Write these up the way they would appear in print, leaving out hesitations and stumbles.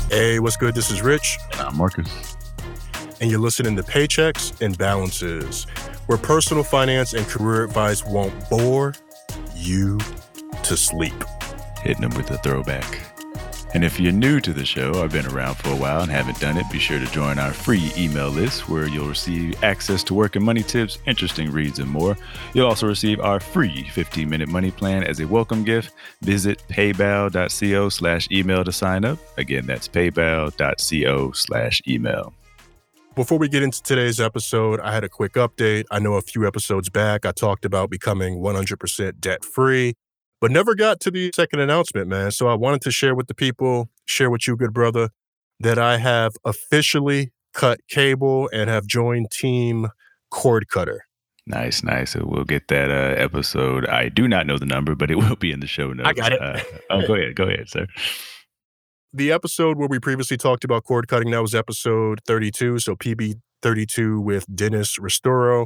Hey, what's good? This is Rich. And I'm Marcus. And you're listening to Paychecks and Balances, where personal finance and career advice won't bore you to sleep. Hitting them with a throwback. And if you're new to the show, I've been around for a while and haven't done it, be sure to join our free email list where you'll receive access to work and money tips, interesting reads, and more. You'll also receive our free 15-minute money plan as a welcome gift. Visit paybal.co/email to sign up. Again, that's paybal.co/email. Before we get into today's episode, I had a quick update. I know a few episodes back, I talked about becoming 100% debt-free, but never got to the second announcement, man. So I wanted to share with the people, share with you, good brother, that I have officially cut cable and have joined Team Cord Cutter. Nice. So we'll get that episode. I do not know the number, but it will be in the show notes. I got it. Go ahead, sir. The episode where we previously talked about cord cutting, that was episode 32, so PB 32 with Dennis Ristoro.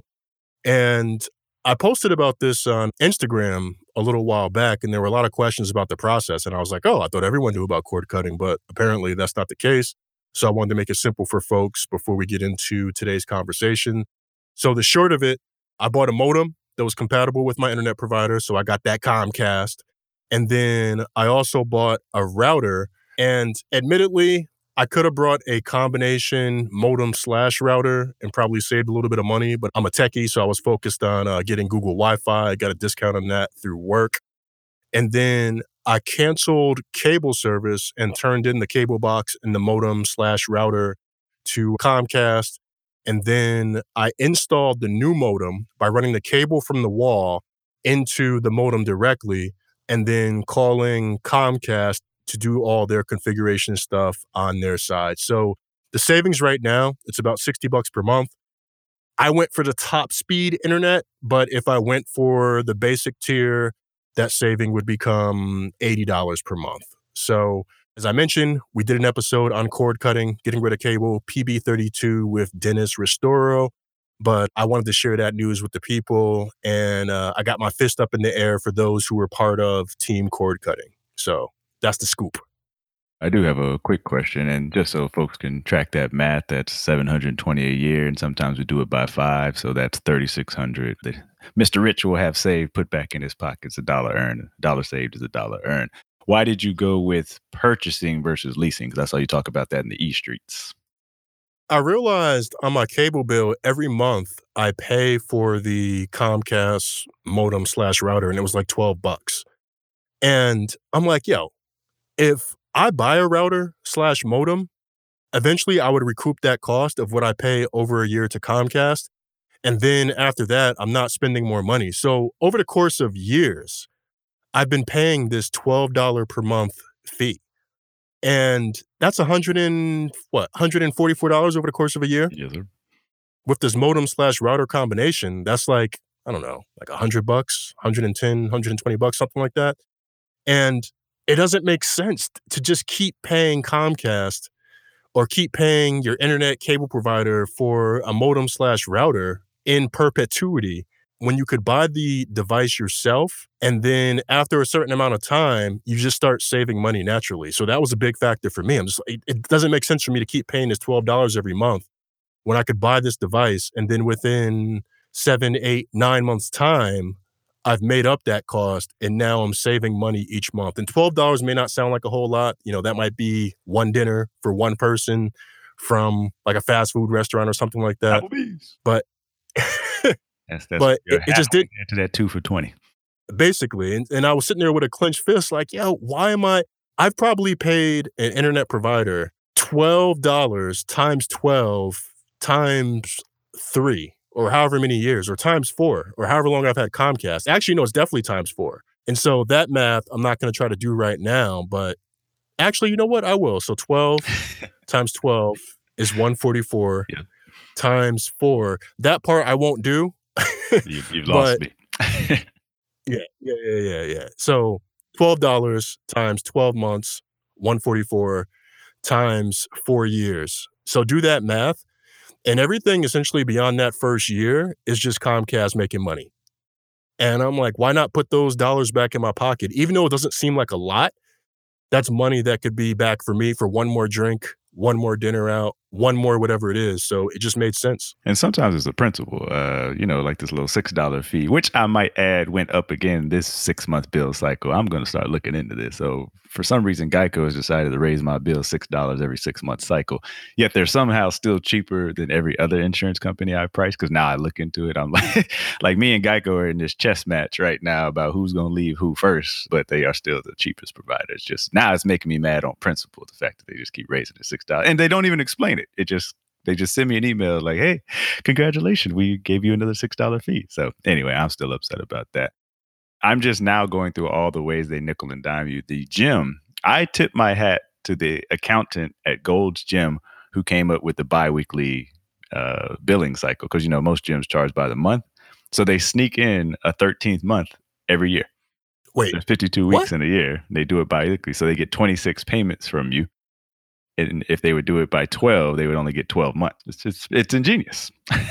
And I posted about this on Instagram a little while back, and there were a lot of questions about the process. And I was like, I thought everyone knew about cord cutting, but apparently that's not the case. So I wanted to make it simple for folks before we get into today's conversation. So the short of it, I bought a modem that was compatible with my internet provider. So I got that Comcast. And then I also bought a router. And admittedly, I could have brought a combination modem/router and probably saved a little bit of money, but I'm a techie, so I was focused on getting Google Wi-Fi. I got a discount on that through work. And then I canceled cable service and turned in the cable box and the modem/router to Comcast. And then I installed the new modem by running the cable from the wall into the modem directly and then calling Comcast to do all their configuration stuff on their side. So the savings right now, it's about $60 per month. I went for the top speed internet, but if I went for the basic tier, that saving would become $80 per month. So as I mentioned, we did an episode on cord cutting, getting rid of cable, PB 32 with Dennis Ristoro. But I wanted to share that news with the people. And I got my fist up in the air for those who were part of Team Cord Cutting. So that's the scoop. I do have a quick question, and just so folks can track that math, that's $720 a year, and sometimes we do it by 5, so that's $3,600 that Mr. Rich will have saved, put back in his pockets. $1 earned. $1 saved is $1 earned. Why did you go with purchasing versus leasing? Because I saw you talk about that in the E-Streets. I realized on my cable bill every month I pay for the Comcast modem/router, and it was like $12. And I'm like, if I buy a router/modem, eventually I would recoup that cost of what I pay over a year to Comcast. And then after that, I'm not spending more money. So over the course of years, I've been paying this $12 per month fee. And that's $144 over the course of a year? Yes, sir. With this modem/router combination, that's like, I don't know, like $100, $110, $120, something like that. And it doesn't make sense to just keep paying Comcast or keep paying your internet cable provider for a modem/router in perpetuity when you could buy the device yourself. And then after a certain amount of time, you just start saving money naturally. So that was a big factor for me. It doesn't make sense for me to keep paying this $12 every month when I could buy this device. And then within 7, 8, 9 months time, I've made up that cost, and now I'm saving money each month. And $12 may not sound like a whole lot. That might be one dinner for one person from like a fast food restaurant or something like that. Applebee's. But but it just did to that 2 for $20. Basically. And I was sitting there with a clenched fist like, why am I've probably paid an internet provider $12 times 12 times 3. Or however many years, or times 4, or however long I've had Comcast. Actually, no, it's definitely times 4. And so that math, I'm not going to try to do right now, but actually, you know what? I will. So 12 times 12 is 144 times 4. That part I won't do. You've lost me. Yeah. So $12 times 12 months, 144 times 4 years. So do that math. And everything essentially beyond that first year is just Comcast making money. And I'm like, why not put those dollars back in my pocket? Even though it doesn't seem like a lot, that's money that could be back for me for one more drink, one more dinner out, one more whatever it is. So it just made sense. And sometimes it's a principle, like this little $6 fee, which I might add went up again this 6-month bill cycle. I'm going to start looking into this. So for some reason, Geico has decided to raise my bill $6 every 6-month cycle. Yet they're somehow still cheaper than every other insurance company I price. Because now I look into it, I'm like me and Geico are in this chess match right now about who's going to leave who first. But they are still the cheapest provider. It's just now it's making me mad on principle. The fact that they just keep raising the $6 and they don't even explain it. They just send me an email like, hey, congratulations, we gave you another $6 fee. So anyway, I'm still upset about that. I'm just now going through all the ways they nickel and dime you. The gym, I tip my hat to the accountant at Gold's Gym who came up with the biweekly billing cycle. Because, most gyms charge by the month. So they sneak in a 13th month every year. Wait, there's 52 what? weeks in a year. They do it biweekly. So they get 26 payments from you. And if they would do it by 12, they would only get 12 months. It's ingenious.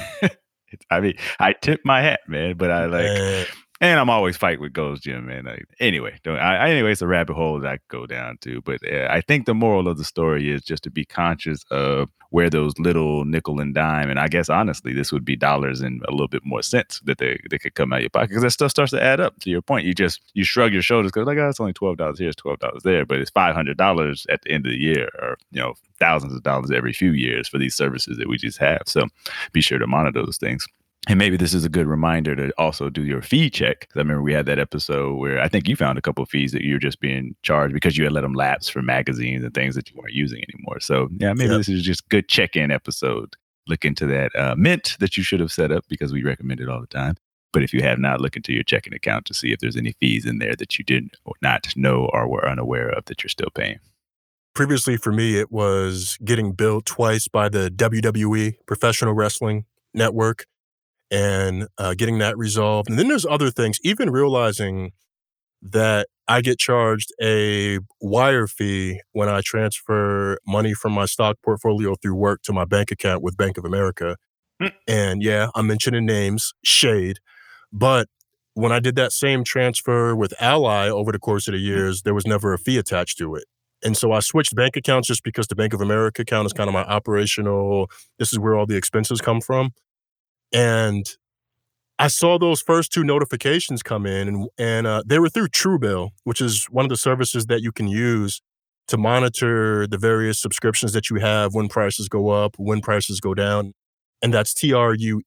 I tip my hat, man, but and I'm always fighting with Gold's Gym, man. Anyway, it's a rabbit hole that I could go down to. But I think the moral of the story is just to be conscious of where those little nickel and dime, and I guess honestly, this would be dollars and a little bit more cents that they could come out of your pocket, because that stuff starts to add up. To your point, you shrug your shoulders because it's only $12 here, it's $12 there, but it's $500 at the end of the year, or thousands of dollars every few years for these services that we just have. So be sure to monitor those things. And maybe this is a good reminder to also do your fee check. Because I remember we had that episode where I think you found a couple of fees that you're just being charged because you had let them lapse for magazines and things that you weren't using anymore. So yeah, maybe This is just a good check-in episode. Look into that Mint that you should have set up, because we recommend it all the time. But if you have not, look into your checking account to see if there's any fees in there that you didn't or not know or were unaware of that you're still paying. Previously for me, it was getting billed twice by the WWE, Professional Wrestling Network, and getting that resolved. And then there's other things, even realizing that I get charged a wire fee when I transfer money from my stock portfolio through work to my bank account with Bank of America. And yeah, I'm mentioning names, shade. But when I did that same transfer with Ally over the course of the years, there was never a fee attached to it. And so I switched bank accounts just because the Bank of America account is kind of my operational, this is where all the expenses come from. And I saw those first two notifications come in, and they were through Truebill, which is one of the services that you can use to monitor the various subscriptions that you have, when prices go up, when prices go down. And that's TRUEBILL,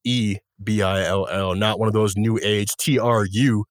not one of those new age TRUBILL,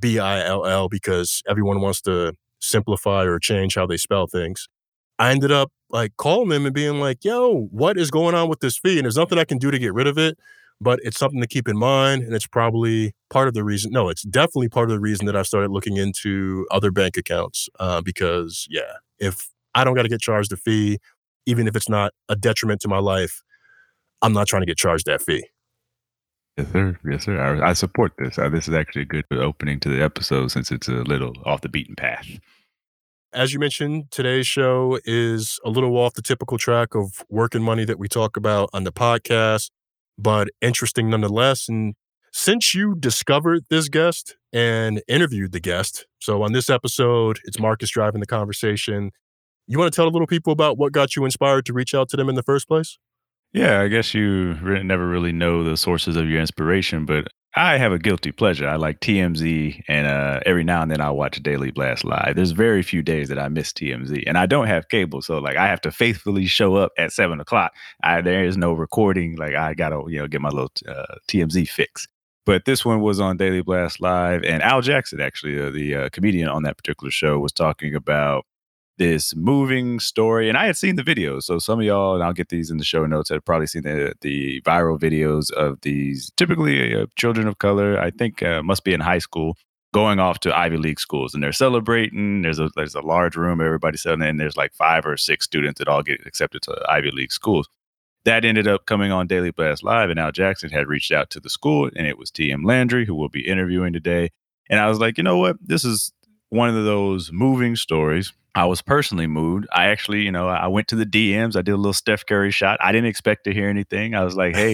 because everyone wants to simplify or change how they spell things. I ended up calling them and being like, yo, what is going on with this fee? And there's nothing I can do to get rid of it. But it's something to keep in mind, and it's probably part of the reason. No, it's definitely part of the reason that I started looking into other bank accounts, because, yeah, if I don't got to get charged a fee, even if it's not a detriment to my life, I'm not trying to get charged that fee. Yes, sir. Yes, sir. I support this. This is actually a good opening to the episode, since it's a little off the beaten path. As you mentioned, today's show is a little off the typical track of work and money that we talk about on the podcast, but interesting nonetheless. And since you discovered this guest and interviewed the guest, so on this episode, it's Marcus driving the conversation. You want to tell a little people about what got you inspired to reach out to them in the first place? Yeah, I guess you never really know the sources of your inspiration, but I have a guilty pleasure. I like TMZ, and every now and then I'll watch Daily Blast Live. There's very few days that I miss TMZ, and I don't have cable, so I have to faithfully show up at 7:00. There is no recording. I gotta get my little TMZ fix. But this one was on Daily Blast Live, and Al Jackson, actually, the comedian on that particular show, was talking about this moving story. And I had seen the videos. So some of y'all, and I'll get these in the show notes, had probably seen the viral videos of these typically children of color, I think must be in high school, going off to Ivy League schools. And they're celebrating. There's a large room, everybody's sitting in, and there's 5 or 6 students that all get accepted to Ivy League schools. That ended up coming on Daily Blast Live, and Al Jackson had reached out to the school, and it was T.M. Landry, who we'll be interviewing today. And I was like, you know what? This is one of those moving stories. I was personally moved. I actually, I went to the DMs. I did a little Steph Curry shot. I didn't expect to hear anything. I was like, hey,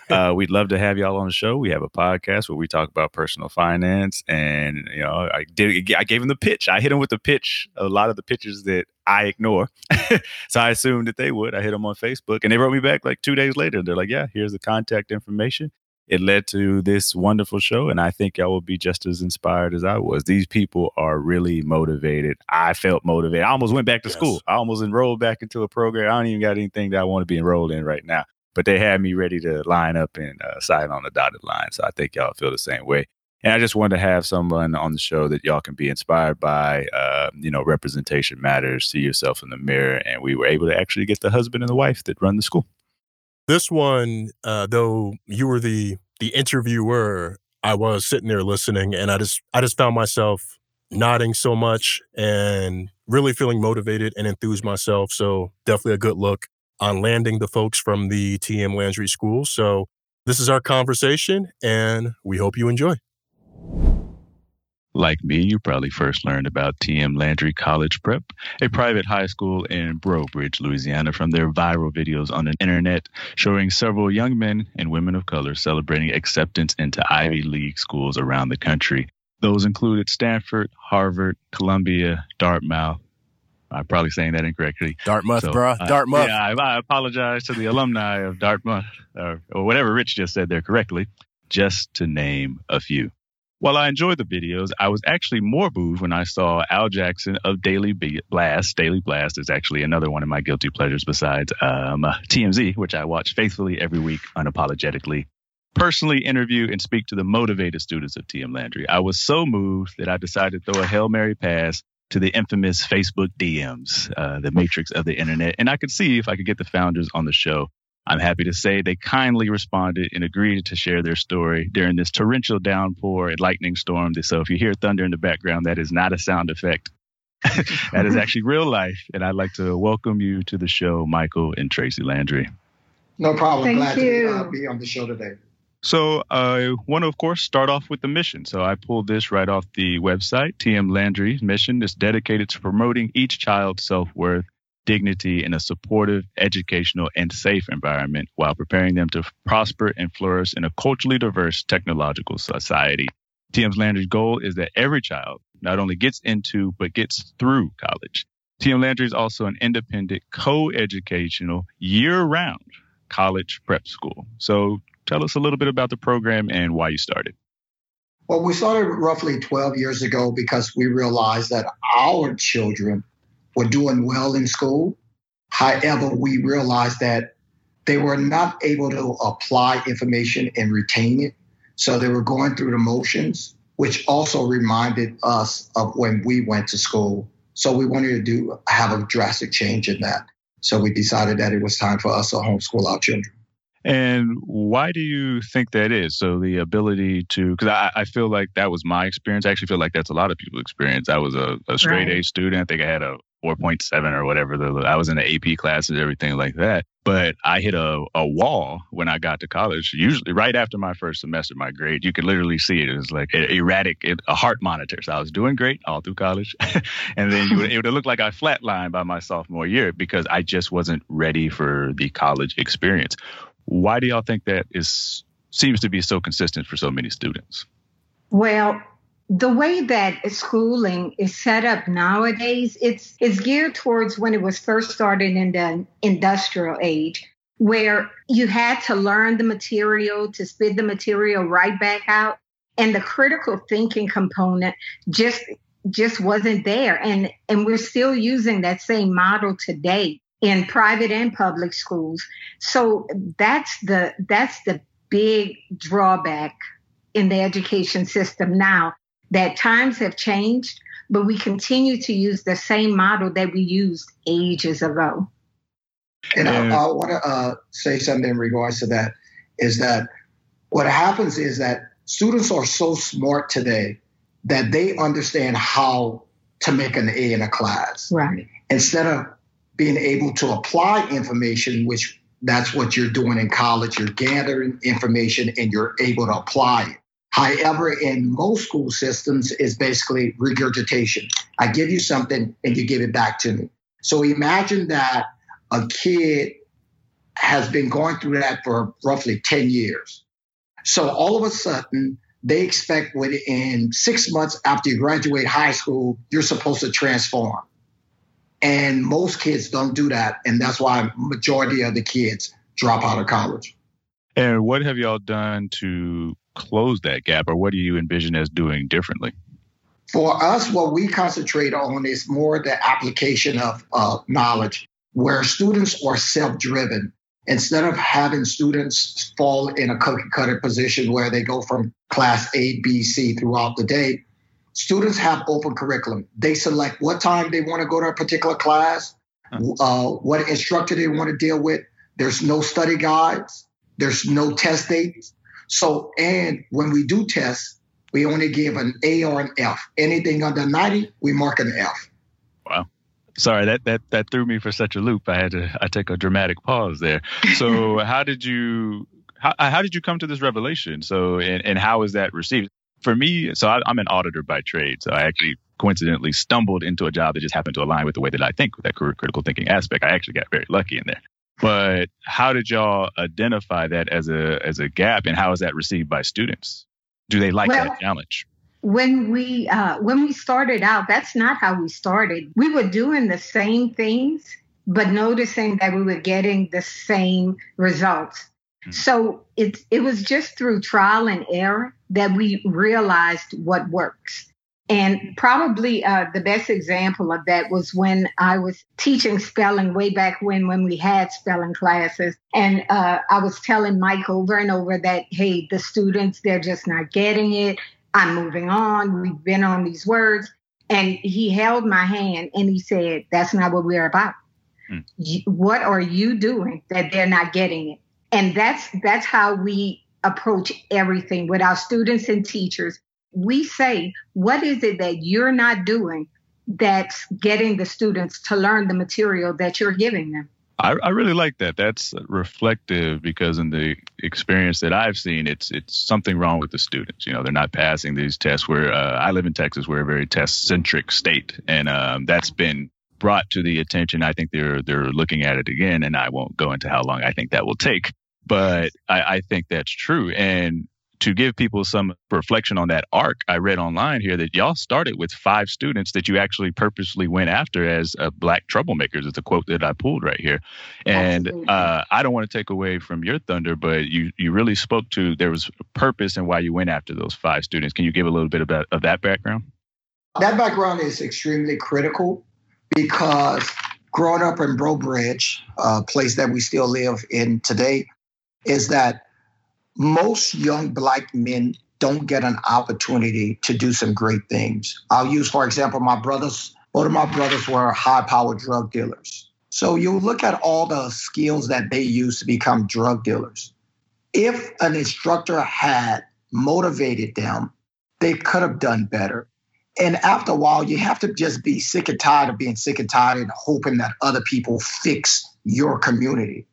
We'd love to have y'all on the show. We have a podcast where we talk about personal finance, and I gave him the pitch. I hit him with the pitch, a lot of the pitches that I ignore. So I assumed that they would. I hit them on Facebook, and they wrote me back like 2 days later. They're like, "Yeah, here's the contact information." It led to this wonderful show, and I think y'all will be just as inspired as I was. These people are really motivated. I felt motivated. I almost went back to school. I almost enrolled back into a program. I don't even got anything that I want to be enrolled in right now, but they had me ready to line up and sign on the dotted line. So I think y'all feel the same way. And I just wanted to have someone on the show that y'all can be inspired by. Representation matters. See yourself in the mirror. And we were able to actually get the husband and the wife that run the school. This one, though you were the interviewer, I was sitting there listening, and I just found myself nodding so much and really feeling motivated and enthused myself. So definitely a good look on landing the folks from the TM Landry School. So this is our conversation, and we hope you enjoy. Like me, you probably first learned about TM Landry College Prep, a private high school in Breaux Bridge, Louisiana, from their viral videos on the internet showing several young men and women of color celebrating acceptance into Ivy League schools around the country. Those included Stanford, Harvard, Columbia, Dartmouth. I'm probably saying that incorrectly. Dartmouth, Dartmouth. Yeah, I apologize to the alumni of Dartmouth, or whatever Rich just said there correctly, just to name a few. While I enjoyed the videos, I was actually more moved when I saw Al Jackson of Daily Blast. Daily Blast is actually another one of my guilty pleasures besides TMZ, which I watch faithfully every week, unapologetically, personally interview and speak to the motivated students of TM Landry. I was so moved that I decided to throw a Hail Mary pass to the infamous Facebook DMs, the matrix of the internet, and I could see if I could get the founders on the show. I'm happy to say they kindly responded and agreed to share their story during this torrential downpour and lightning storm. So if you hear thunder in the background, that is not a sound effect. That is actually real life. And I'd like to welcome you to the show, Michael and Tracy Landry. No problem. Glad to be on the show today. So I want to, of course, start off with the mission. So I pulled this right off the website. TM Landry's mission is dedicated to promoting each child's self-worth, dignity in a supportive, educational, and safe environment while preparing them to prosper and flourish in a culturally diverse technological society. TM Landry's goal is that every child not only gets into, but gets through college. TM Landry is also an independent, co-educational, year-round college prep school. So tell us a little bit about the program and why you started. Well, we started roughly 12 years ago because we realized that our children were doing well in school. However, we realized that they were not able to apply information and retain it. So they were going through the motions, which also reminded us of when we went to school. So we wanted to have a drastic change in that. So we decided that it was time for us to homeschool our children. And why do you think that is? So the ability to, because I feel like that was my experience. I actually feel like that's a lot of people's experience. I was a straight A student. I think I had a 4.7 or whatever. I was in the AP classes, everything like that. But I hit a wall when I got to college. Usually right after my first semester, my grade, you could literally see it. It was like a heart monitor. So I was doing great all through college. And then it would look like I flatlined by my sophomore year because I just wasn't ready for the college experience. Why do y'all think that seems to be so consistent for so many students? Well, the way that schooling is set up nowadays, it's geared towards when it was first started in the industrial age, where you had to learn the material to spit the material right back out. And the critical thinking component just wasn't there. And we're still using that same model today in private and public schools. So that's the big drawback in the education system now, that times have changed, but we continue to use the same model that we used ages ago. And I want to say something in regards to that, is that what happens is that students are so smart today that they understand how to make an A in a class. Right. Instead of being able to apply information, which that's what you're doing in college. You're gathering information and you're able to apply it. However, in most school systems, it's basically regurgitation. I give you something and you give it back to me. So imagine that a kid has been going through that for roughly 10 years. So all of a sudden, they expect within 6 months after you graduate high school, you're supposed to transform. And most kids don't do that. And that's why majority of the kids drop out of college. And what have y'all done to close that gap, or what do you envision as doing differently? For us, what we concentrate on is more the application of knowledge, where students are self-driven. Instead of having students fall in a cookie-cutter position where they go from class A, B, C throughout the day, students have open curriculum. They select what time they want to go to a particular class, what instructor they want to deal with. There's no study guides. There's no test dates. So, and when we do tests, we only give an A or an F. Anything under 90, we mark an F. Wow. Sorry, that threw me for such a loop. I take a dramatic pause there. So how did you come to this revelation? So, and how is that received? For me, so I'm an auditor by trade. So I actually coincidentally stumbled into a job that just happened to align with the way that I think, with that critical thinking aspect. I actually got very lucky in there. But how did y'all identify that as a gap, and how is that received by students? Do they like that challenge? When we started out, that's not how we started. We were doing the same things, but noticing that we were getting the same results. Mm-hmm. So it was just through trial and error that we realized what works. And probably the best example of that was when I was teaching spelling way back when we had spelling classes. And I was telling Mike over and over that, hey, the students, they're just not getting it. I'm moving on. We've been on these words. And he held my hand and he said, that's not what we're about. What are you doing that they're not getting it? And that's how we approach everything with our students and teachers. We say, what is it that you're not doing that's getting the students to learn the material that you're giving them? I really like that. That's reflective, because in the experience that I've seen, it's something wrong with the students. They're not passing these tests. I live in Texas. We're a very test-centric state, and that's been brought to the attention. I think they're looking at it again, and I won't go into how long I think that will take. But I think that's true. And to give people some reflection on that arc, I read online here that y'all started with 5 students that you actually purposely went after as Black troublemakers. It's a quote that I pulled right here. And I don't want to take away from your thunder, but you really spoke to, there was a purpose and why you went after those 5 students. Can you give a little bit of that background? That background is extremely critical, because growing up in Breaux Bridge, a place that we still live in today, is that most young Black men don't get an opportunity to do some great things. I'll use, for example, both of my brothers were high-powered drug dealers. So you look at all the skills that they use to become drug dealers. If an instructor had motivated them, they could have done better. And after a while, you have to just be sick and tired of being sick and tired and hoping that other people fix your community.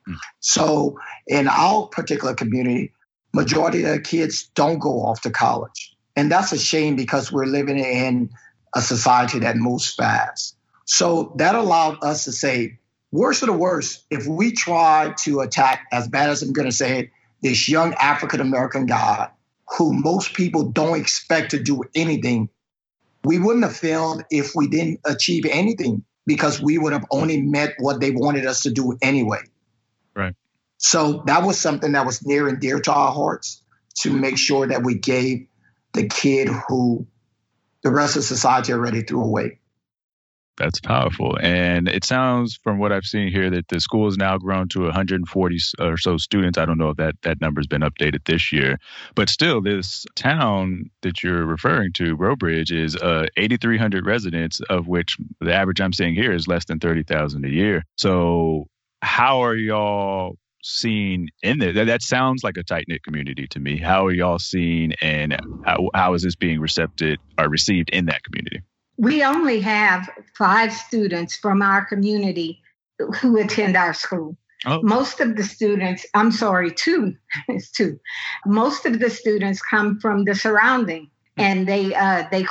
So in our particular community, majority of the kids don't go off to college. And that's a shame, because we're living in a society that moves fast. So that allowed us to say, worst of the worst, if we try to attack, as bad as I'm going to say it, this young African-American guy who most people don't expect to do anything, we wouldn't have failed if we didn't achieve anything, because we would have only met what they wanted us to do anyway. Right. So that was something that was near and dear to our hearts, to make sure that we gave the kid who the rest of society already threw away. That's powerful. And it sounds, from what I've seen here, that the school has now grown to 140 or so students. I don't know if that number's been updated this year. But still, this town that you're referring to, Breaux Bridge, is 8,300 residents, of which the average I'm seeing here is less than $30,000 a year. So how are y'all seen in there? That sounds like a tight-knit community to me. How are y'all seen, and how is this being received in that community? We only have 5 students from our community who attend our school. Oh. Most of the students, 2. It's 2. Most of the students come from the surrounding, and they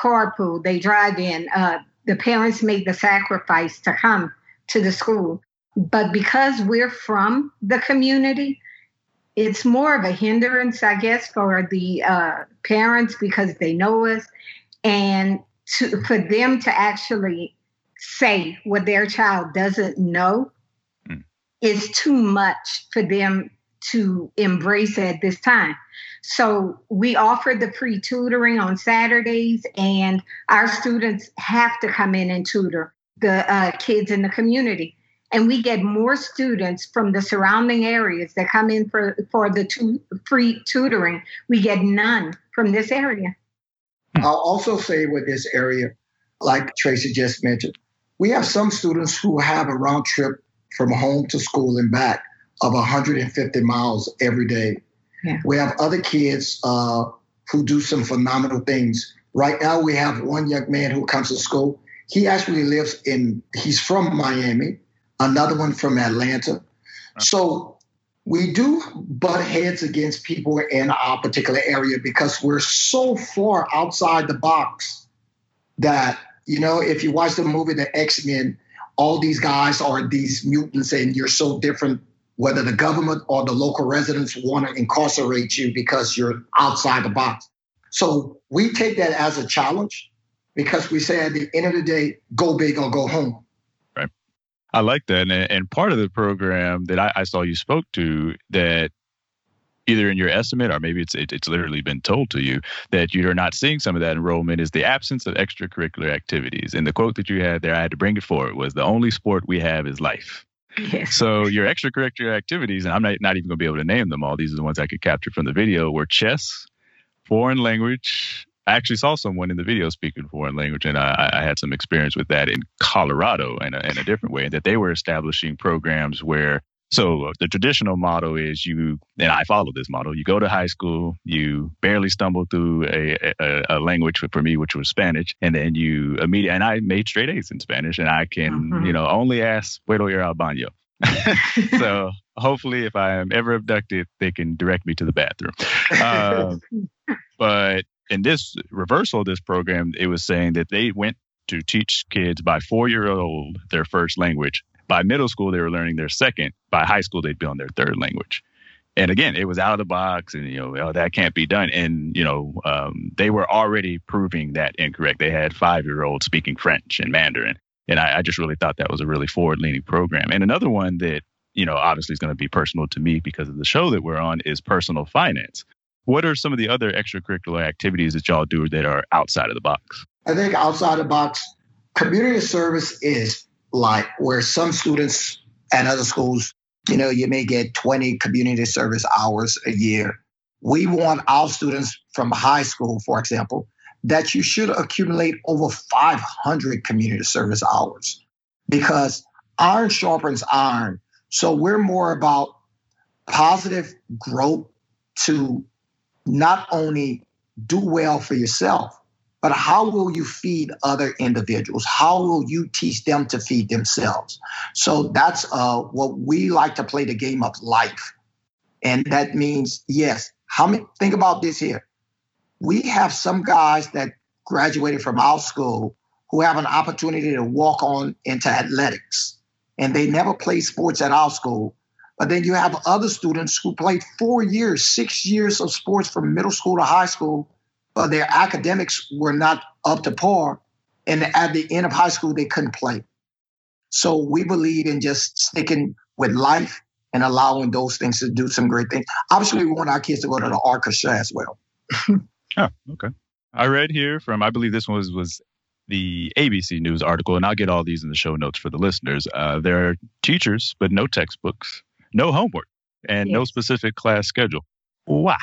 carpool, they drive in. The parents make the sacrifice to come to the school. But because we're from the community, it's more of a hindrance, I guess, for the parents because they know us, and for them to actually say what their child doesn't know is too much for them to embrace at this time. So we offer the free tutoring on Saturdays, and our students have to come in and tutor the kids in the community. And we get more students from the surrounding areas that come in for the free tutoring. We get none from this area. I'll also say with this area, like Tracy just mentioned, we have some students who have a round trip from home to school and back of 150 miles every day. Yeah. We have other kids who do some phenomenal things. Right now, we have one young man who comes to school. He actually he's from Miami, another one from Atlanta. Okay. So we do butt heads against people in our particular area because we're so far outside the box that, if you watch the movie The X-Men, all these guys are these mutants and you're so different, whether the government or the local residents want to incarcerate you because you're outside the box. So we take that as a challenge because we say at the end of the day, go big or go home. Right. I like that. And part of the program that I saw you spoke to that either in your estimate or maybe it's literally been told to you that you're not seeing some of that enrollment is the absence of extracurricular activities. And the quote that you had there, I had to bring it forward, was the only sport we have is life. Yes. So your extracurricular activities, and I'm not even going to be able to name them all. These are the ones I could capture from the video, were chess, foreign language. I actually saw someone in the video speaking foreign language, and I had some experience with that in Colorado in a different way, that they were establishing programs where, so the traditional model is and I follow this model, you go to high school, you barely stumble through a language for me, which was Spanish, and then you immediately, and I made straight A's in Spanish, and I can, only ask, puedo ir al baño. So hopefully if I am ever abducted, they can direct me to the bathroom. But in this reversal of this program, it was saying that they went to teach kids by 4-year-old their first language. By middle school, they were learning their second. By high school, they'd be on their third language. And again, it was out of the box and, that can't be done. And, they were already proving that incorrect. They had 5-year-olds speaking French and Mandarin. And I just really thought that was a really forward-leaning program. And another one that, obviously is going to be personal to me because of the show that we're on is personal finance. What are some of the other extracurricular activities that y'all do that are outside of the box? I think outside the box, community service is like where some students at other schools, you may get 20 community service hours a year. We want our students from high school, for example, that you should accumulate over 500 community service hours because iron sharpens iron. So we're more about positive growth to not only do well for yourself, but how will you feed other individuals? How will you teach them to feed themselves? So that's what we like to play the game of life. And that means, yes, think about this here. We have some guys that graduated from our school who have an opportunity to walk on into athletics. And they never played sports at our school. But then you have other students who played 4 years, 6 years of sports from middle school to high school, but their academics were not up to par. And at the end of high school, they couldn't play. So we believe in just sticking with life and allowing those things to do some great things. Obviously, we want our kids to go to the orchestra as well. Oh, okay. I read here from, I believe this one was the ABC News article, and I'll get all these in the show notes for the listeners. There are teachers, but no textbooks, no homework, and no specific class schedule. Why?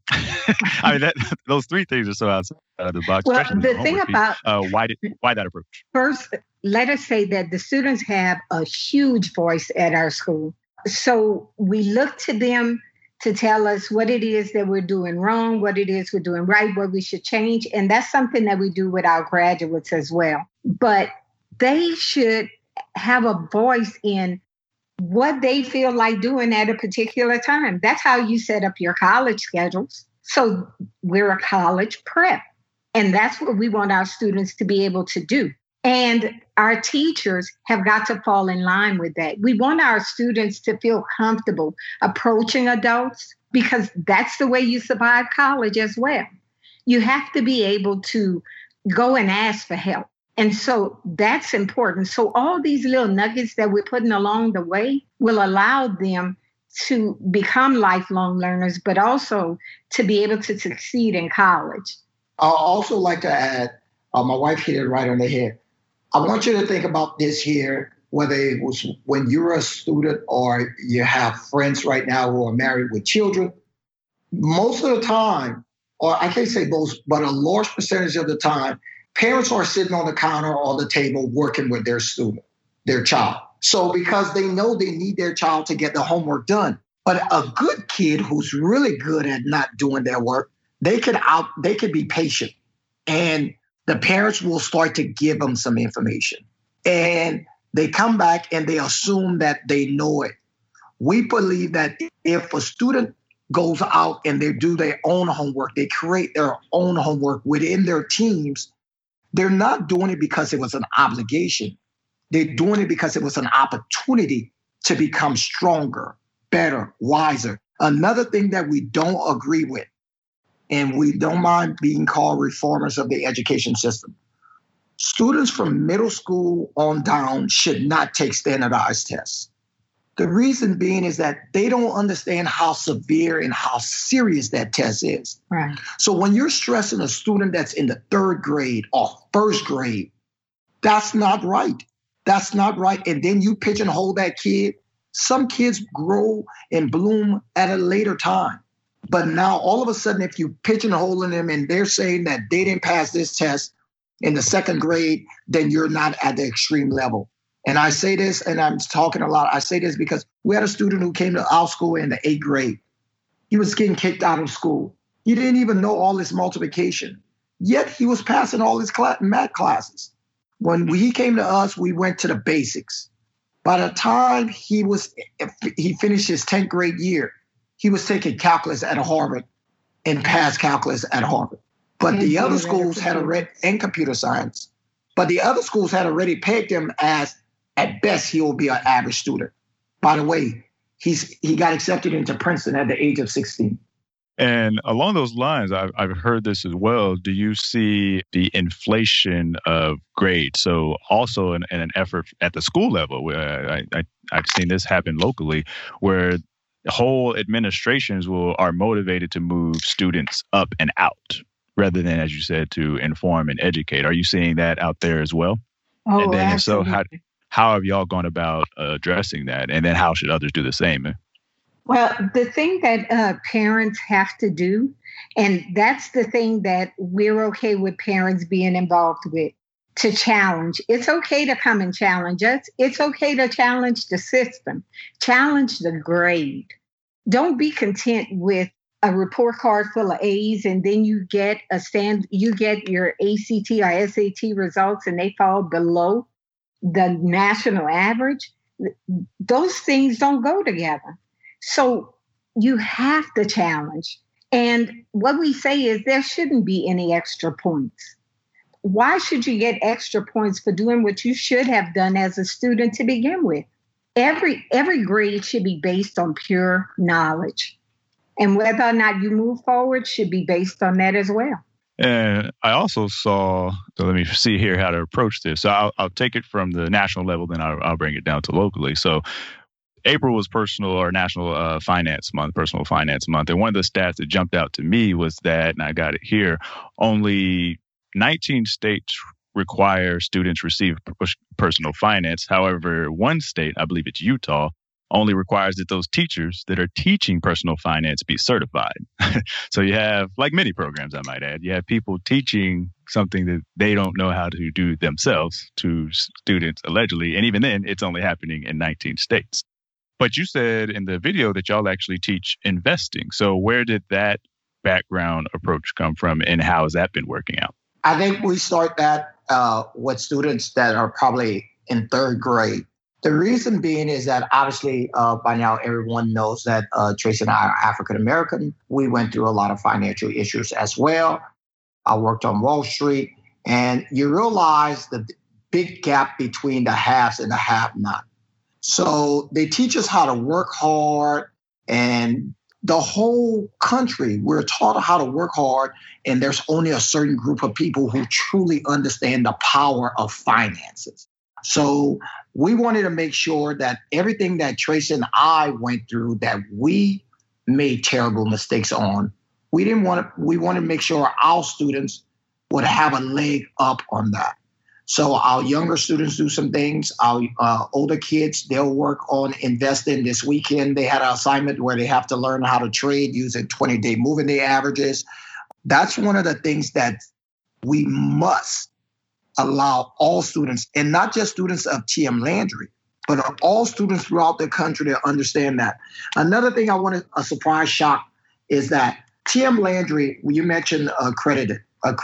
I mean, those three things are so outside of the box. Well, the thing about why that approach? First, let us say that the students have a huge voice at our school. So we look to them to tell us what it is that we're doing wrong, what it is we're doing right, what we should change. And that's something that we do with our graduates as well. But they should have a voice in what they feel like doing at a particular time. That's how you set up your college schedules. So we're a college prep. And that's what we want our students to be able to do. And our teachers have got to fall in line with that. We want our students to feel comfortable approaching adults because that's the way you survive college as well. You have to be able to go and ask for help. And so that's important. So all these little nuggets that we're putting along the way will allow them to become lifelong learners, but also to be able to succeed in college. I'd also like to add, my wife hit it right on the head. I want you to think about this here, whether it was when you're a student or you have friends right now who are married with children. Most of the time, or I can't say most, but a large percentage of the time, parents are sitting on the counter or the table working with their student, their child. So because they know they need their child to get the homework done. But a good kid who's really good at not doing their work, they could be patient. And the parents will start to give them some information. And they come back and they assume that they know it. We believe that if a student goes out and they do their own homework, they create their own homework within their teams, they're not doing it because it was an obligation. They're doing it because it was an opportunity to become stronger, better, wiser. Another thing that we don't agree with, and we don't mind being called reformers of the education system, students from middle school on down should not take standardized tests. The reason being is that they don't understand how severe and how serious that test is. Right. So when you're stressing a student that's in the third grade or first grade, that's not right. That's not right. And then you pigeonhole that kid. Some kids grow and bloom at a later time. But now all of a sudden, if you pigeonholing them and they're saying that they didn't pass this test in the second grade, then you're not at the extreme level. And I say this, and I'm talking a lot, I say this because we had a student who came to our school in the 8th grade. He was getting kicked out of school. He didn't even know all this multiplication. Yet he was passing all his math classes. When he came to us, we went to the basics. By the time he finished his 10th grade year, he was taking calculus at Harvard and passed calculus at Harvard. But the other schools had already, and computer science, but the other schools had already pegged him as, at best, he will be an average student. By the way, he got accepted into Princeton at the age of 16. And along those lines, I've heard this as well. Do you see the inflation of grades? So also in an effort at the school level, where I've seen this happen locally, where whole administrations are motivated to move students up and out rather than, as you said, to inform and educate. Are you seeing that out there as well? Oh, and then absolutely. If so, how have y'all gone about addressing that? And then how should others do the same? Well, the thing that parents have to do, and that's the thing that we're okay with parents being involved with, to challenge. It's okay to come and challenge us. It's okay to challenge the system, challenge the grade. Don't be content with a report card full of A's and then you get your ACT or SAT results and they fall below the national average. Those things don't go together. So you have to challenge. And what we say is there shouldn't be any extra points. Why should you get extra points for doing what you should have done as a student to begin with? Every grade should be based on pure knowledge. And whether or not you move forward should be based on that as well. And I also saw, so let me see here how to approach this. So I'll take it from the national level, then I'll bring it down to locally. So April was National Finance Month, Personal Finance Month. And one of the stats that jumped out to me was that, and I got it here, only 19 states require students receive personal finance. However, one state, I believe it's Utah, only requires that those teachers that are teaching personal finance be certified. So you have, like many programs, I might add, you have people teaching something that they don't know how to do themselves to students, allegedly. And even then, it's only happening in 19 states. But you said in the video that y'all actually teach investing. So where did that background approach come from and how has that been working out? I think we start that with students that are probably in third grade. The reason being is that obviously by now everyone knows that Tracy and I are African American. We went through a lot of financial issues as well. I worked on Wall Street, and you realize that big gap between the haves and the have-not. So they teach us how to work hard, and the whole country, we're taught how to work hard, and there's only a certain group of people who truly understand the power of finances. So we wanted to make sure that everything that Tracy and I went through that we made terrible mistakes on, we wanted to make sure our students would have a leg up on that. So our younger students do some things. Our older kids, they'll work on investing. This weekend, they had an assignment where they have to learn how to trade using 20-day moving day averages. That's one of the things that we must allow all students, and not just students of TM Landry, but all students throughout the country to understand that. Another thing I wanted, a surprise shock, is that TM Landry, when you mentioned accreditation,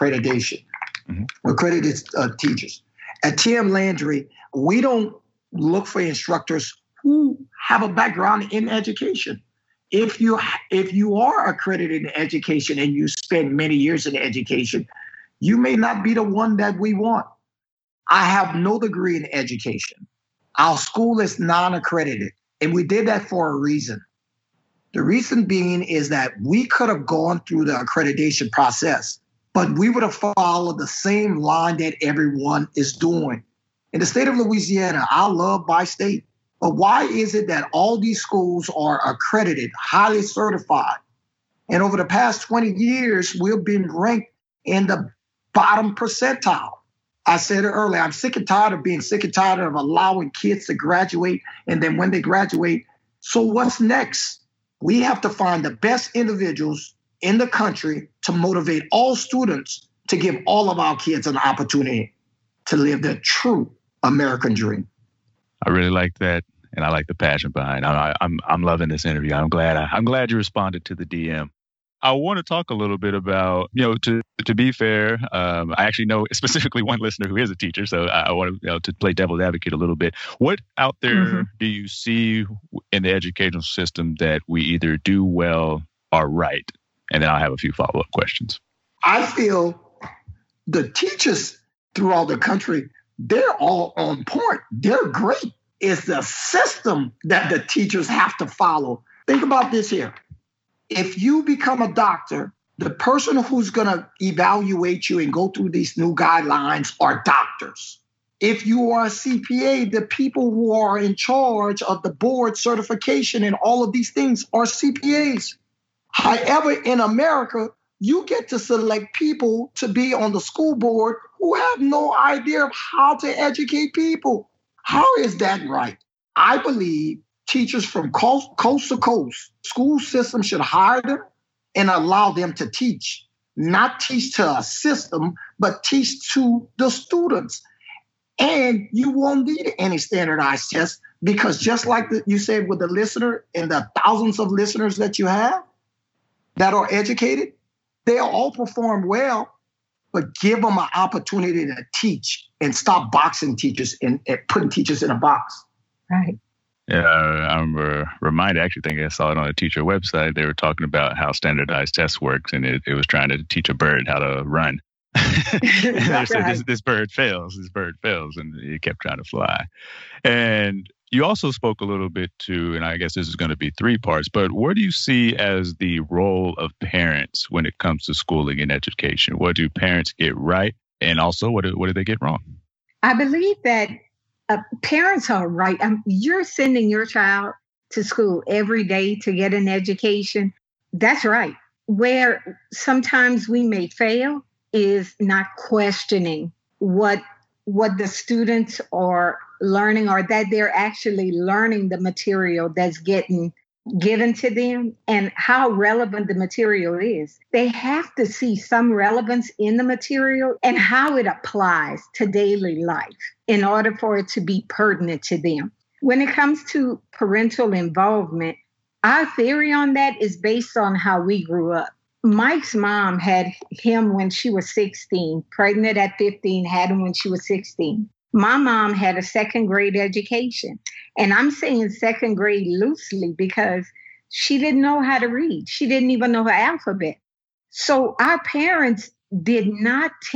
accredited teachers. At TM Landry, we don't look for instructors who have a background in education. If you are accredited in education and you spend many years in education, you may not be the one that we want. I have no degree in education. Our school is non-accredited, and we did that for a reason. The reason being is that we could have gone through the accreditation process, but we would have followed the same line that everyone is doing. In the state of Louisiana, I love my state, but why is it that all these schools are accredited, highly certified? And over the past 20 years, we've been ranked in the bottom percentile. I said it earlier, I'm sick and tired of being sick and tired of allowing kids to graduate, and then when they graduate, so what's next? We have to find the best individuals in the country to motivate all students to give all of our kids an opportunity to live the true American dream. I really like that, and I like the passion behind it. I'm loving this interview. I'm glad you responded to the DM. I want to talk a little bit about, to be fair, I actually know specifically one listener who is a teacher, so I want to play devil's advocate a little bit. What out there do you see in the educational system that we either do well or right? And then I'll have a few follow-up questions. I feel the teachers throughout the country, they're all on point. They're great. It's the system that the teachers have to follow. Think about this here. If you become a doctor, the person who's going to evaluate you and go through these new guidelines are doctors. If you are a CPA, the people who are in charge of the board certification and all of these things are CPAs. However, in America, you get to select people to be on the school board who have no idea of how to educate people. How is that right? I believe teachers from coast to coast, school systems should hire them and allow them to teach. Not teach to a system, but teach to the students. And you won't need any standardized tests because just like you said with the listener and the thousands of listeners that you have that are educated, they'll all perform well, but give them an opportunity to teach and stop boxing teachers and putting teachers in a box. Right. Yeah, I'm reminded, I think I saw it on a teacher website. They were talking about how standardized tests works, and it was trying to teach a bird how to run. And they said, this bird fails, and it kept trying to fly. And you also spoke a little bit to, and I guess this is going to be 3 parts, but what do you see as the role of parents when it comes to schooling and education? What do parents get right? And also, what do they get wrong? I believe that parents are right. You're sending your child to school every day to get an education. That's right. Where sometimes we may fail is not questioning what the students are learning, or that they're actually learning the material that's getting given to them and how relevant the material is. They have to see some relevance in the material and how it applies to daily life in order for it to be pertinent to them. When it comes to parental involvement, our theory on that is based on how we grew up. Mike's mom had him when she was 16, pregnant at 15, had him when she was 16. My mom had a 2nd grade education. And I'm saying 2nd grade loosely because she didn't know how to read. She didn't even know her alphabet. So our parents did not take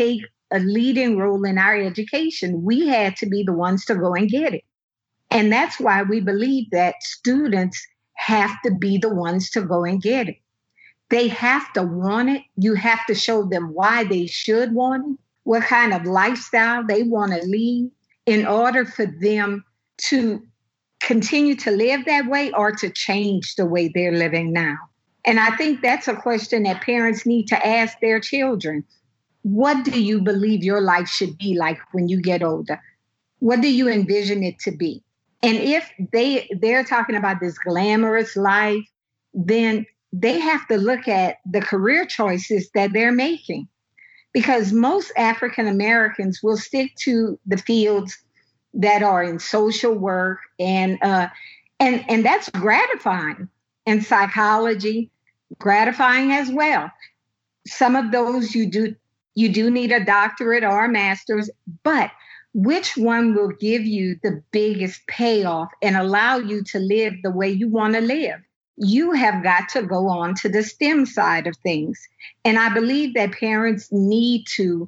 a leading role in our education. We had to be the ones to go and get it. And that's why we believe that students have to be the ones to go and get it. They have to want it. You have to show them why they should want it, what kind of lifestyle they want to lead in order for them to continue to live that way or to change the way they're living now. And I think that's a question that parents need to ask their children. What do you believe your life should be like when you get older? What do you envision it to be? And if they're talking about this glamorous life, then they have to look at the career choices that they're making. Because most African Americans will stick to the fields that are in social work, and that's gratifying. And psychology, gratifying as well. Some of those you do need a doctorate or a master's, but which one will give you the biggest payoff and allow you to live the way you want to live? You have got to go on to the STEM side of things. And I believe that parents need to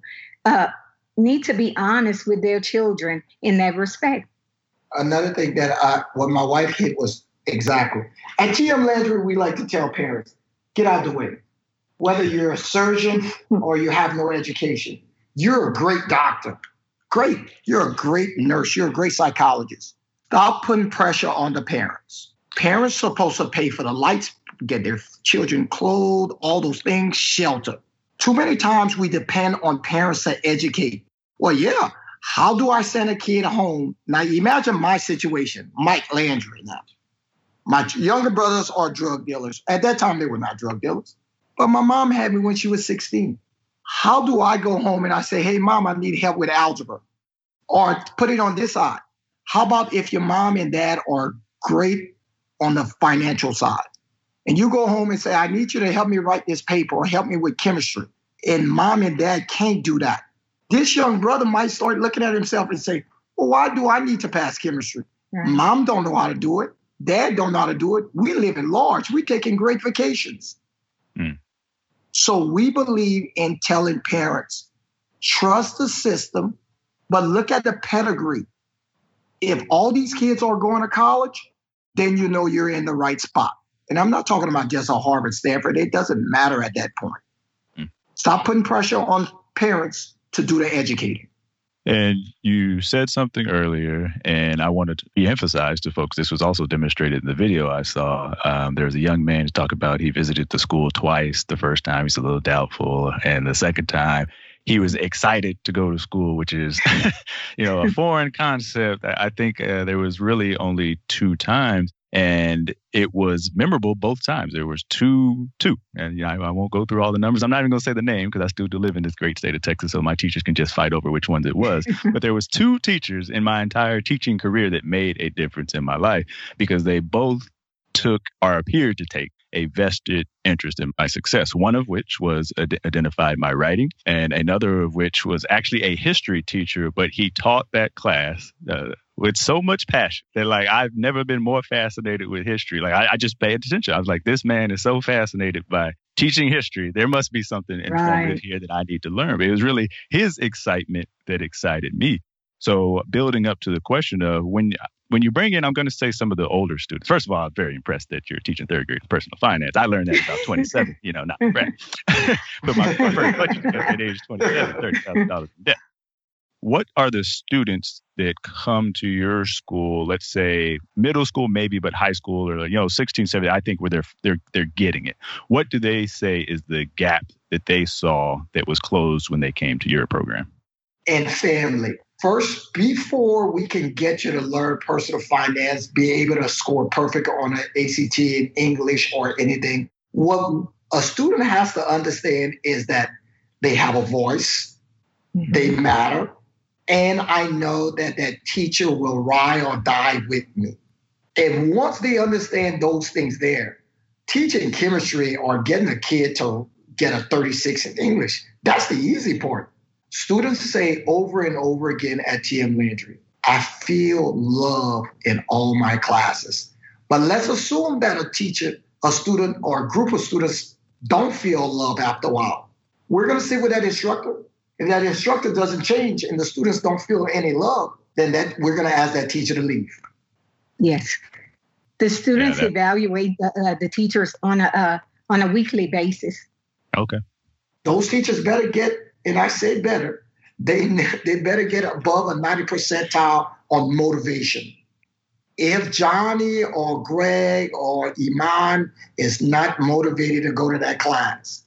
be honest with their children in that respect. Another thing that what my wife hit was exactly. At TM Landry, we like to tell parents, get out of the way. Whether you're a surgeon or you have no education, you're a great doctor. Great. You're a great nurse. You're a great psychologist. Stop putting pressure on the parents. Parents are supposed to pay for the lights, get their children clothed, all those things, shelter. Too many times we depend on parents to educate. Well, yeah, how do I send a kid home? Now, imagine my situation, Mike Landry now. My younger brothers are drug dealers. At that time, they were not drug dealers. But my mom had me when she was 16. How do I go home and I say, hey, Mom, I need help with algebra? Or put it on this side. How about if your mom and dad are great on the financial side? And you go home and say, I need you to help me write this paper or help me with chemistry. And mom and dad can't do that. This young brother might start looking at himself and say, well, why do I need to pass chemistry? Right. Mom don't know how to do it. Dad don't know how to do it. We live in large. We're taking great vacations. Mm. So we believe in telling parents, trust the system, but look at the pedigree. If all these kids are going to college, then you know you're in the right spot. And I'm not talking about just a Harvard, Stanford. It doesn't matter at that point. Mm. Stop putting pressure on parents to do the educating. And you said something earlier, and I wanted to re-emphasize to folks, this was also demonstrated in the video I saw. There was a young man who talked about he visited the school twice. The first time he's a little doubtful, and the second time he was excited to go to school, which is, a foreign concept. I think there was really only 2 times. And it was memorable both times. There was two. And I won't go through all the numbers. I'm not even going to say the name because I still do live in this great state of Texas, so my teachers can just fight over which ones it was. But there was 2 teachers in my entire teaching career that made a difference in my life because they both took or appeared to take a vested interest in my success, one of which was identified my writing, and another of which was actually a history teacher, but he taught that class with so much passion that I've never been more fascinated with history. I just paid attention. I was like, this man is so fascinated by teaching history. There must be something informative here that I need to learn. But it was really his excitement that excited me. So building up to the question of when you bring in, I'm going to say some of the older students. First of all, I'm very impressed that you're teaching 3rd grade personal finance. I learned that at about 27, not right. But my first budget at age 27, $30,000 in debt. What are the students that come to your school, let's say middle school maybe, but high school or 16, 17, I think where they're getting it. What do they say is the gap that they saw that was closed when they came to your program? And family. First, before we can get you to learn personal finance, be able to score perfect on an ACT in English or anything, what a student has to understand is that they have a voice, they matter, and I know that that teacher will ride or die with me. And once they understand those things there, teaching chemistry or getting a kid to get a 36 in English, that's the easy part. Students say over and over again at TM Landry, I feel love in all my classes. But let's assume that a teacher, a student, or a group of students don't feel love after a while. We're going to sit with that instructor If that instructor doesn't change and the students don't feel any love, then we're going to ask that teacher to leave. Yes. The students evaluate the teachers on a weekly basis. Okay. Those teachers better get, and I say better, they better get above a 90 percentile on motivation. If Johnny or Greg or Iman is not motivated to go to that class,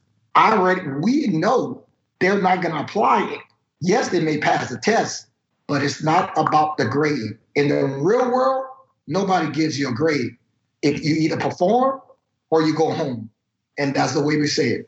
we know they're not going to apply it. Yes, they may pass the test, but it's not about the grade. In the real world, nobody gives you a grade. If you either perform or you go home. And that's the way we say it.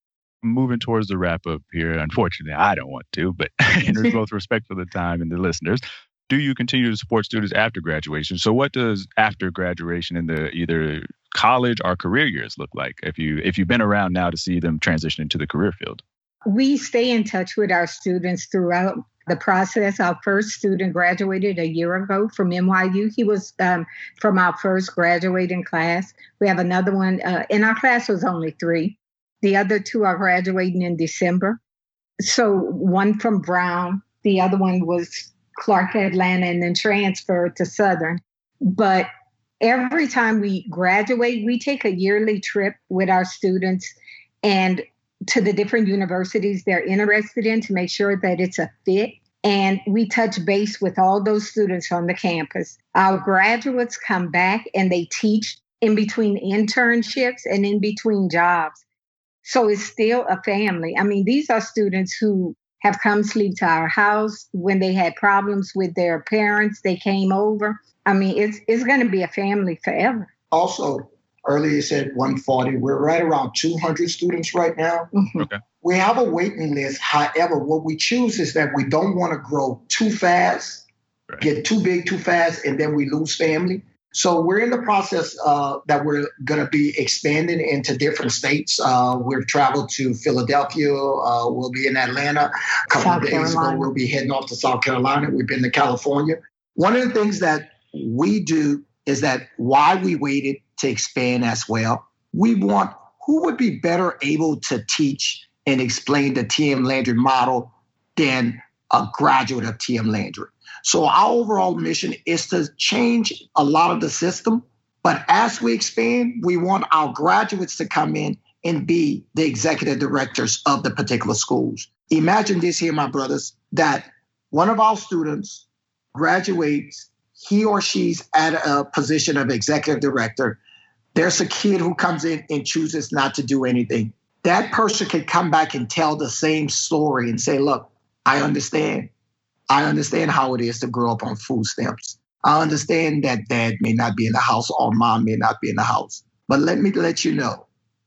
Moving towards the wrap up here, unfortunately, I don't want to, but there's both respect for the time and the listeners. Do you continue to support students after graduation? So what does after graduation in the either college or career years look like if you've been around now to see them transition into the career field? We stay in touch with our students throughout the process. Our first student graduated a year ago from NYU. He was from our first graduating class. We have another one. In our class was only 3. The other 2 are graduating in December. So one from Brown, the other one was Clark Atlanta and then transferred to Southern. But every time we graduate, we take a yearly trip with our students and to the different universities they're interested in to make sure that it's a fit. And we touch base with all those students on the campus. Our graduates come back and they teach in between internships and in between jobs. So it's still a family. I mean, these are students who have come sleep to our house when they had problems with their parents. They came over. I mean, it's going to be a family forever. Also, earlier you said 140. We're right around 200 students right now. Mm-hmm. Okay. We have a waiting list. However, what we choose is that we don't want to grow too fast, right, get too big too fast, and then we lose family. So we're in the process that we're going to be expanding into different states. We've traveled to Philadelphia. We'll be in Atlanta. A couple of days ago, we'll be heading off to South Carolina. We've been to California. One of the things that we do is that why we waited to expand as well, we want who would be better able to teach and explain the TM Landry model than a graduate of TM Landry. So our overall mission is to change a lot of the system. But as we expand, we want our graduates to come in and be the executive directors of the particular schools. Imagine this here, my brothers, that one of our students graduates, he or she's at a position of executive director. There's a kid who comes in and chooses not to do anything. That person can come back and tell the same story and say, look, I understand. I understand how it is to grow up on food stamps. I understand that dad may not be in the house or mom may not be in the house. But let me let you know,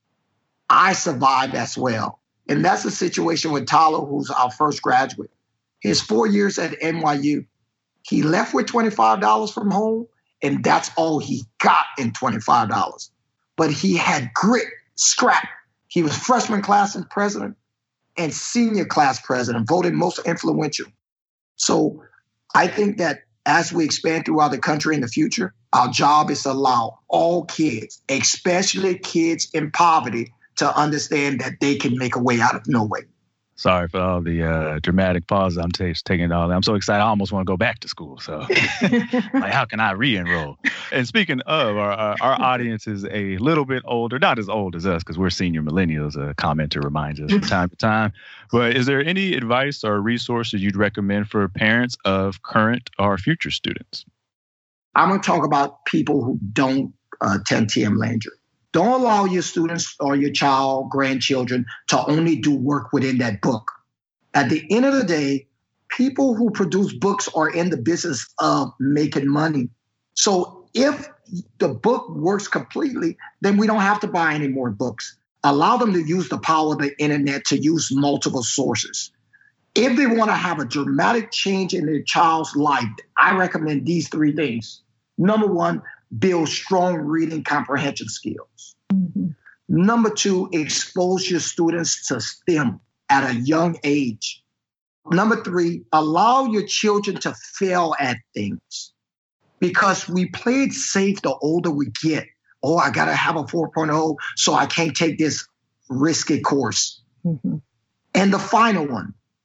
I survived as well. And that's the situation with Tyler, who's our first graduate. His 4 years at NYU, he left with $25 from home, and that's all he got in $25. But he had grit, scrap. He was freshman class president and senior class president, voted most influential. So I think that as we expand throughout the country in the future, our job is to allow all kids, especially kids in poverty, to understand that they can make a way out of no way. Sorry for all the dramatic pause. I'm taking it all. I'm so excited. I almost want to go back to school. So like, how can I re-enroll? And speaking of, our audience is a little bit older, not as old as us because we're senior millennials, a commenter reminds us from time to time. But is there any advice or resources you'd recommend for parents of current or future students? I'm going to talk about people who don't attend TM Landry. Don't allow your students or your child, grandchildren to only do work within that book. At the end of the day, people who produce books are in the business of making money. So if the book works completely, then we don't have to buy any more books. Allow them to use the power of the internet to use multiple sources. If they want to have a dramatic change in their child's life, I recommend these 3 things. Number 1, build strong reading comprehension skills. Mm-hmm. Number 2, expose your students to STEM at a young age. Number 3, allow your children to fail at things. Because we play it safe the older we get. Oh, I got to have a 4.0, so I can't take this risky course. Mm-hmm. And the final one,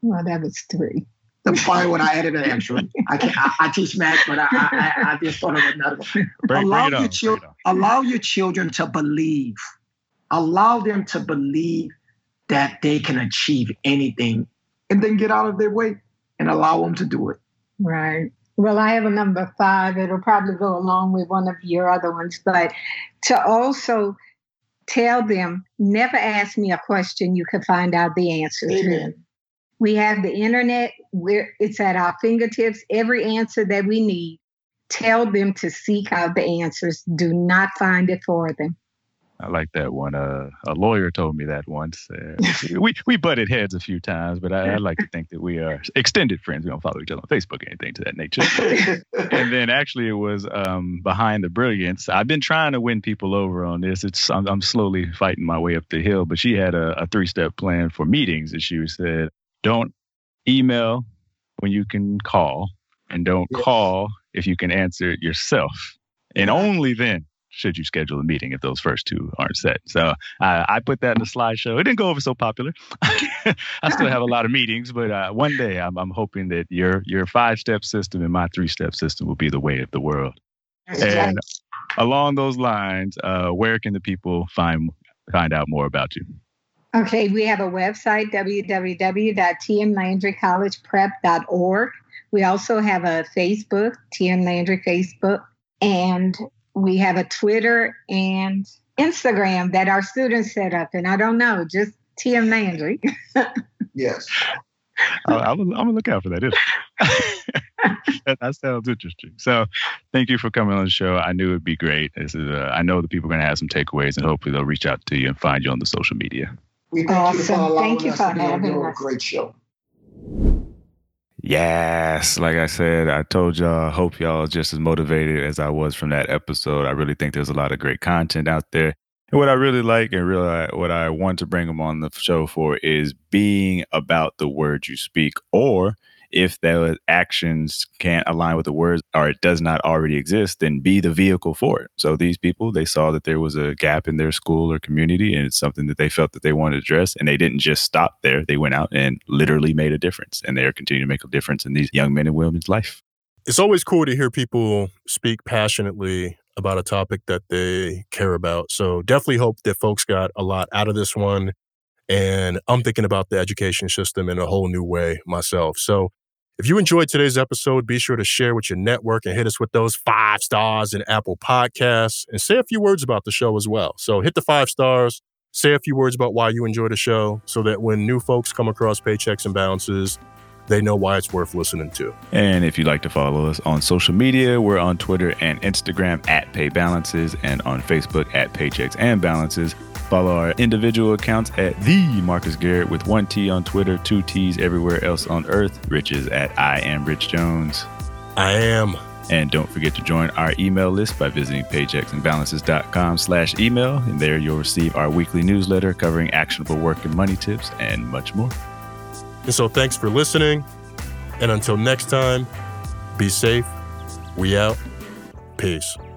Well, that was 3. The fire when I added an extra. I teach math, but I just thought of another one. Allow your children to believe. Allow them to believe that they can achieve anything, and then get out of their way and allow them to do it. Right. Well, I have a number 5. It'll probably go along with one of your other ones, but to also tell them, never ask me a question you could find out the answer to. We have the internet where it's at our fingertips. Every answer that we need, tell them to seek out the answers. Do not find it for them. I like that one. A lawyer told me that once. We butted heads a few times, but I like to think that we are extended friends. We don't follow each other on Facebook or anything to that nature. And then actually it was Behind the Brilliance. I've been trying to win people over on this. I'm slowly fighting my way up the hill, but she had a 3-step plan for meetings. And she said, don't email when you can call, and don't call if you can answer it yourself. And only then should you schedule a meeting if those first 2 aren't set. So I put that in the slideshow. It didn't go over so popular. I still have a lot of meetings, but one day I'm hoping that your 5-step system and my 3-step system will be the way of the world. And along those lines, where can the people find out more about you? Okay, we have a website, www.tmlandrycollegeprep.org. We also have a Facebook, TM Landry Facebook, and we have a Twitter and Instagram that our students set up. And I don't know, just TM Landry. Yes. I'm going to look out for that. That sounds interesting. So thank you for coming on the show. I knew it'd be great. I know the people are going to have some takeaways, and hopefully they'll reach out to you and find you on the social media. We thank you for allowing us to be on your great show. Yes, like I said, I told y'all, I hope y'all are just as motivated as I was from that episode. I really think there's a lot of great content out there. And what I really like and really what I want to bring them on the show for is being about the words you speak, or if the actions can't align with the words or it does not already exist, then be the vehicle for it. So these people, they saw that there was a gap in their school or community, and it's something that they felt that they wanted to address. And they didn't just stop there. They went out and literally made a difference. And they're continuing to make a difference in these young men and women's life. It's always cool to hear people speak passionately about a topic that they care about. So definitely hope that folks got a lot out of this one. And I'm thinking about the education system in a whole new way myself. So if you enjoyed today's episode, be sure to share with your network and hit us with those 5 stars in Apple Podcasts, and say a few words about the show as well. So hit the 5 stars, say a few words about why you enjoy the show, so that when new folks come across Paychecks and Balances, they know why it's worth listening to. And if you'd like to follow us on social media, we're on Twitter and Instagram at PayBalances, and on Facebook at Paychecks and Balances. Follow our individual accounts at The Marcus Garrett with 1 T on Twitter, 2 T's everywhere else on earth. Rich is at I Am Rich Jones. I am. And don't forget to join our email list by visiting paychecksandbalances.com/email. And there you'll receive our weekly newsletter covering actionable work and money tips and much more. And so thanks for listening. And until next time, be safe. We out. Peace.